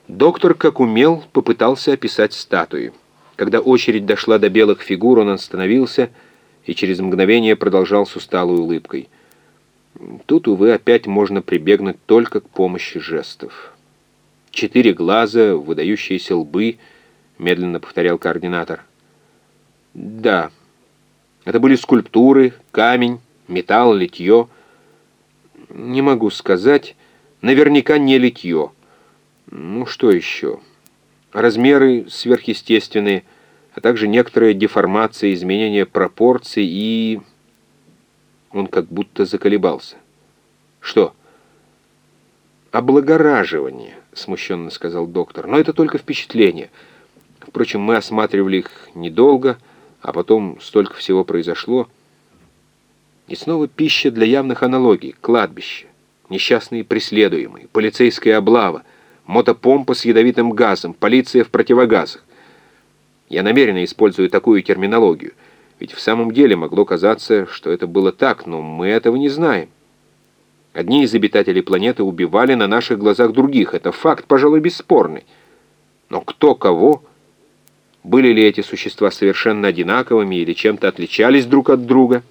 Доктор, как умел, попытался описать статуи. Когда очередь дошла до белых фигур, он остановился и через мгновение продолжал с усталой улыбкой. Тут, увы, опять можно прибегнуть только к помощи жестов. 4 глаза, выдающиеся лбы, медленно повторял координатор. Да, это были скульптуры, камень, металл, литье. Не могу сказать, наверняка не литье. Ну, что еще? Размеры сверхъестественные, а также некоторые деформации, изменения пропорций и... Он как будто заколебался. Что? Облагораживание, смущенно сказал доктор. Но это только впечатление. Впрочем, мы осматривали их недолго, а потом столько всего произошло. И снова пища для явных аналогий. Кладбище, несчастные преследуемые, полицейская облава, мотопомпа с ядовитым газом, полиция в противогазах. Я намеренно использую такую терминологию, ведь в самом деле могло казаться, что это было так, но мы этого не знаем. Одни из обитателей планеты убивали на наших глазах других. Это факт, пожалуй, бесспорный. Но кто кого? Были ли эти существа совершенно одинаковыми или чем-то отличались друг от друга?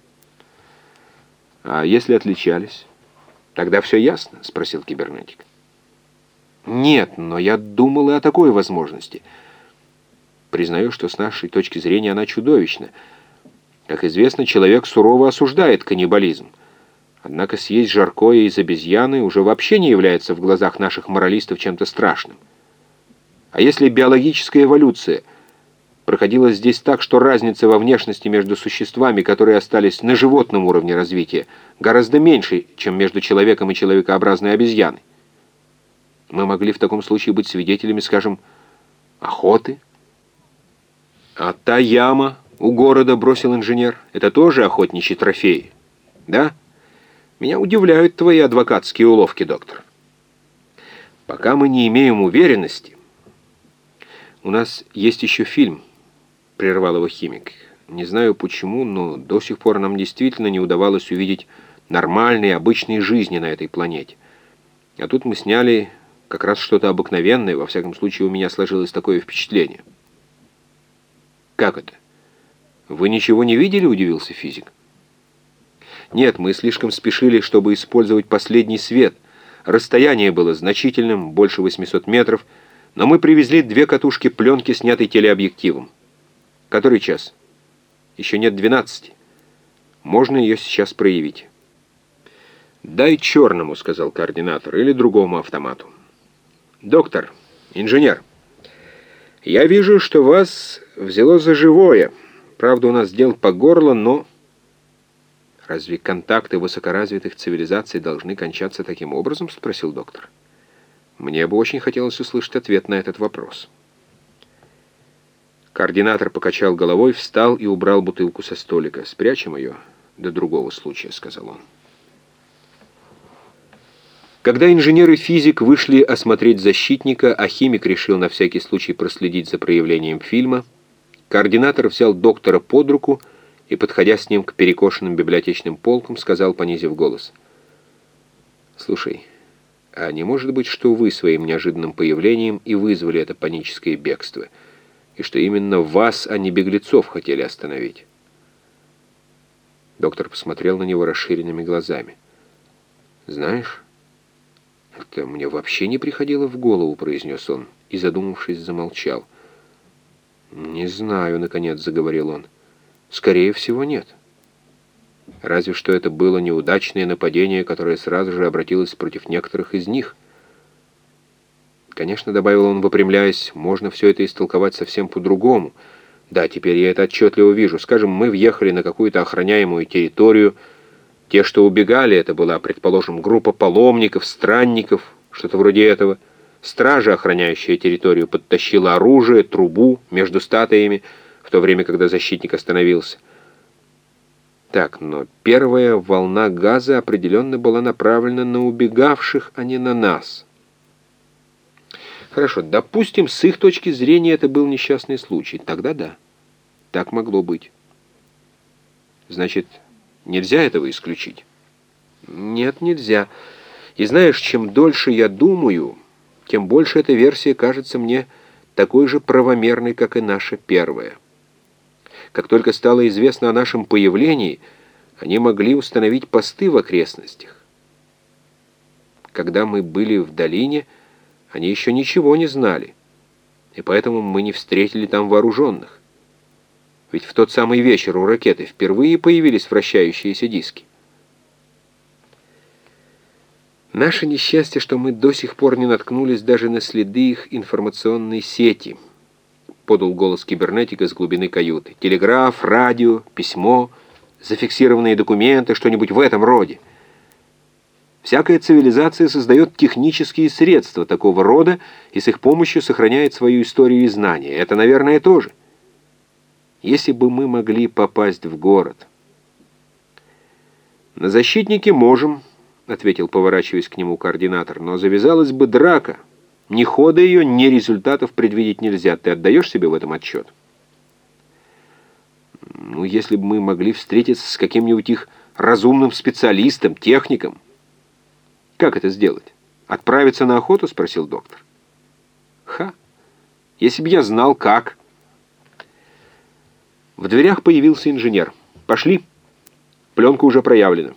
А если отличались? Тогда все ясно, спросил кибернетик. Нет, но я думал и о такой возможности. Признаю, что с нашей точки зрения она чудовищна. Как известно, человек сурово осуждает каннибализм. Однако съесть жаркое из обезьяны уже вообще не является в глазах наших моралистов чем-то страшным. А если биологическая эволюция проходила здесь так, что разница во внешности между существами, которые остались на животном уровне развития, гораздо меньше, чем между человеком и человекообразной обезьяной? Мы могли в таком случае быть свидетелями, скажем, охоты. А та яма у города, бросил инженер, это тоже охотничьи трофеи, да? Меня удивляют твои адвокатские уловки, доктор. Пока мы не имеем уверенности. У нас есть еще фильм, прервал его химик. Не знаю почему, но до сих пор нам действительно не удавалось увидеть нормальной, обычной жизни на этой планете. А тут мы сняли как раз что-то обыкновенное, во всяком случае у меня сложилось такое впечатление. Как это? Вы ничего не видели, удивился физик. Нет, мы слишком спешили, чтобы использовать последний свет. Расстояние было значительным, больше 800 метров, но мы привезли 2 катушки пленки, снятой телеобъективом. Который час? Еще нет 12. Можно ее сейчас проявить. «Дай черному», — сказал координатор, — «или другому автомату». «Доктор, инженер, я вижу, что вас взяло за живое. Правда, у нас дел по горло, но...» «Разве контакты высокоразвитых цивилизаций должны кончаться таким образом?» — спросил доктор. «Мне бы очень хотелось услышать ответ на этот вопрос». Координатор покачал головой, встал и убрал бутылку со столика. «Спрячем ее до другого случая», — сказал он. Когда инженер и физик вышли осмотреть защитника, а химик решил на всякий случай проследить за проявлением фильма, координатор взял доктора под руку и, подходя с ним к перекошенным библиотечным полкам, сказал, понизив голос: «Слушай, а не может быть, что вы своим неожиданным появлением и вызвали это паническое бегство, и что именно вас, а не беглецов, хотели остановить?» Доктор посмотрел на него расширенными глазами. «Знаешь, это мне вообще не приходило в голову», — произнес он, и, задумавшись, замолчал. «Не знаю», — наконец заговорил он. «Скорее всего, нет. Разве что это было неудачное нападение, которое сразу же обратилось против некоторых из них. Конечно, — добавил он, выпрямляясь, — можно все это истолковать совсем по-другому. Да, теперь я это отчетливо вижу. Скажем, мы въехали на какую-то охраняемую территорию. Те, что убегали, это была, предположим, группа паломников, странников, что-то вроде этого. Стража, охраняющая территорию, подтащила оружие, трубу между статуями, в то время, когда защитник остановился. Так, но первая волна газа определенно была направлена на убегавших, а не на нас. Хорошо, допустим, с их точки зрения это был несчастный случай. Тогда да, так могло быть. Значит, нельзя этого исключить? Нет, нельзя. И знаешь, чем дольше я думаю, тем больше эта версия кажется мне такой же правомерной, как и наша первая. Как только стало известно о нашем появлении, они могли установить посты в окрестностях. Когда мы были в долине, они еще ничего не знали, и поэтому мы не встретили там вооруженных. Ведь в тот самый вечер у ракеты впервые появились вращающиеся диски. Наше несчастье, что мы до сих пор не наткнулись даже на следы их информационной сети, подал голос кибернетика с глубины каюты. Телеграф, радио, письмо, зафиксированные документы, что-нибудь в этом роде. Всякая цивилизация создает технические средства такого рода и с их помощью сохраняет свою историю и знания. Это, наверное, тоже. Если бы мы могли попасть в город. На защитнике можем, ответил, поворачиваясь к нему координатор, но завязалась бы драка. Ни хода ее, ни результатов предвидеть нельзя. Ты отдаешь себе в этом отчет? Ну, если бы мы могли встретиться с каким-нибудь их разумным специалистом, техником. Как это сделать? Отправиться на охоту? Спросил доктор. Ха! Если бы я знал, как. В дверях появился инженер. Пошли. Пленка уже проявлена.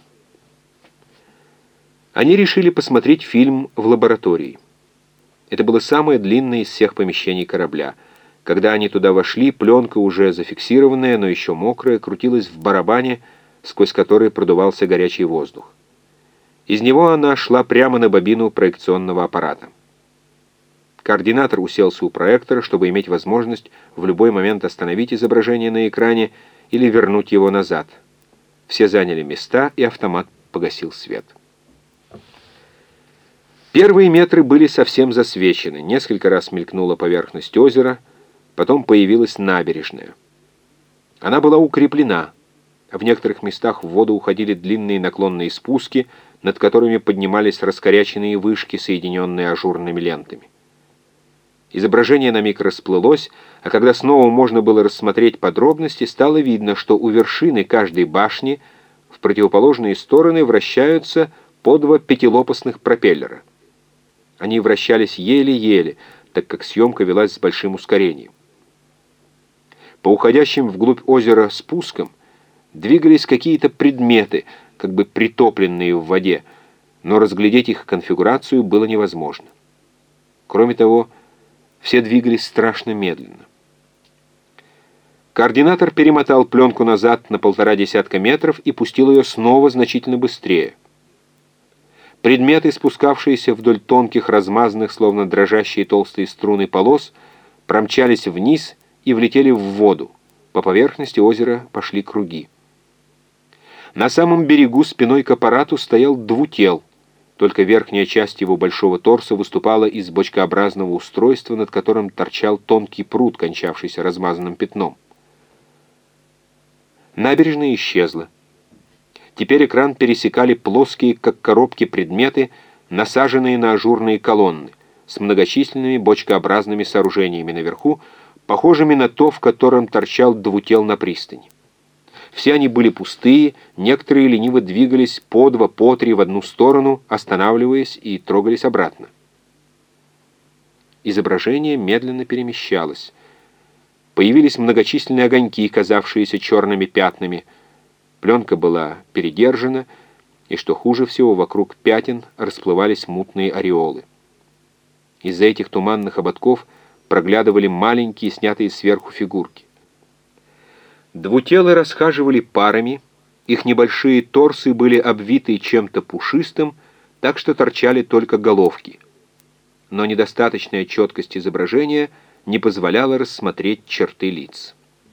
Они решили посмотреть фильм в лаборатории. Это было самое длинное из всех помещений корабля. Когда они туда вошли, пленка, уже зафиксированная, но еще мокрая, крутилась в барабане, сквозь который продувался горячий воздух. Из него она шла прямо на бобину проекционного аппарата. Координатор уселся у проектора, чтобы иметь возможность в любой момент остановить изображение на экране или вернуть его назад. Все заняли места, и автомат погасил свет. Первые метры были совсем засвечены. Несколько раз мелькнула поверхность озера, потом появилась набережная. Она была укреплена. В некоторых местах в воду уходили длинные наклонные спуски, над которыми поднимались раскоряченные вышки, соединенные ажурными лентами. Изображение на миг расплылось, а когда снова можно было рассмотреть подробности, стало видно, что у вершины каждой башни в противоположные стороны вращаются по два пятилопастных пропеллера. Они вращались еле-еле, так как съемка велась с большим ускорением. По уходящим вглубь озера спускам двигались какие-то предметы, как бы притопленные в воде, но разглядеть их конфигурацию было невозможно. Кроме того, все двигались страшно медленно. Координатор перемотал пленку назад на 1,5 десятка метров и пустил ее снова значительно быстрее. Предметы, спускавшиеся вдоль тонких, размазанных, словно дрожащие толстые струны полос, промчались вниз и влетели в воду. По поверхности озера пошли круги. На самом берегу спиной к аппарату стоял двутел. Только верхняя часть его большого торса выступала из бочкообразного устройства, над которым торчал тонкий прут, кончавшийся размазанным пятном. Набережная исчезла. Теперь экран пересекали плоские, как коробки, предметы, насаженные на ажурные колонны, с многочисленными бочкообразными сооружениями наверху, похожими на то, в котором торчал двутел на пристани. Все они были пустые, некоторые лениво двигались по два, по три в одну сторону, останавливаясь и трогались обратно. Изображение медленно перемещалось. Появились многочисленные огоньки, казавшиеся черными пятнами. Пленка была передержана, и, что хуже всего, вокруг пятен расплывались мутные ореолы. Из-за этих туманных ободков проглядывали маленькие, снятые сверху фигурки. Двутелы расхаживали парами, их небольшие торсы были обвиты чем-то пушистым, так что торчали только головки. Но недостаточная четкость изображения не позволяла рассмотреть черты лиц.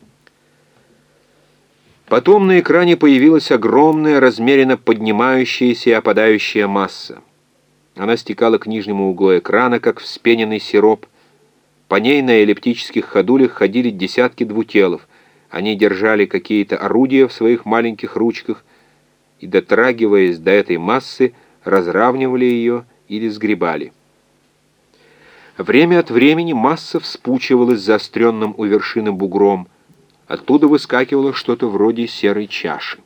Потом на экране появилась огромная, размеренно поднимающаяся и опадающая масса. Она стекала к нижнему углу экрана, как вспененный сироп. По ней на эллиптических ходулях ходили десятки двутелов. Они держали какие-то орудия в своих маленьких ручках и, дотрагиваясь до этой массы, разравнивали ее или сгребали. Время от времени масса вспучивалась заостренным у вершины бугром. Оттуда выскакивало что-то вроде серой чаши.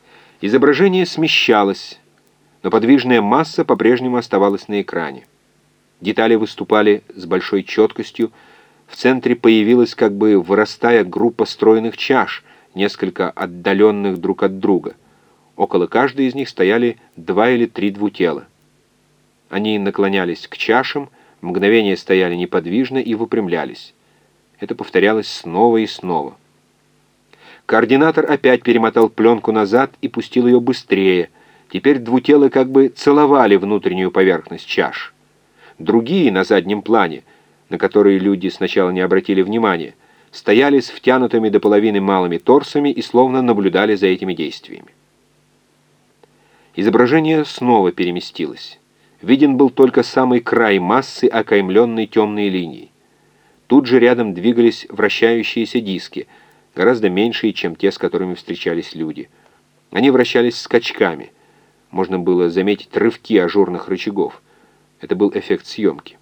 Изображение смещалось, но подвижная масса по-прежнему оставалась на экране. Детали выступали с большой четкостью. В центре появилась, как бы вырастая, группа стройных чаш, несколько отдаленных друг от друга. Около каждой из них стояли 2 или 3 двутела. Они наклонялись к чашам, мгновение стояли неподвижно и выпрямлялись. Это повторялось снова и снова. Координатор опять перемотал пленку назад и пустил ее быстрее. Теперь двутелы как бы целовали внутреннюю поверхность чаш. Другие на заднем плане, на которые люди сначала не обратили внимания, стояли с втянутыми до половины малыми торсами и словно наблюдали за этими действиями. Изображение снова переместилось. Виден был только самый край массы, окаймленной темной линией. Тут же рядом двигались вращающиеся диски, гораздо меньшие, чем те, с которыми встречались люди. Они вращались скачками. Можно было заметить рывки ажурных рычагов. Это был эффект съемки.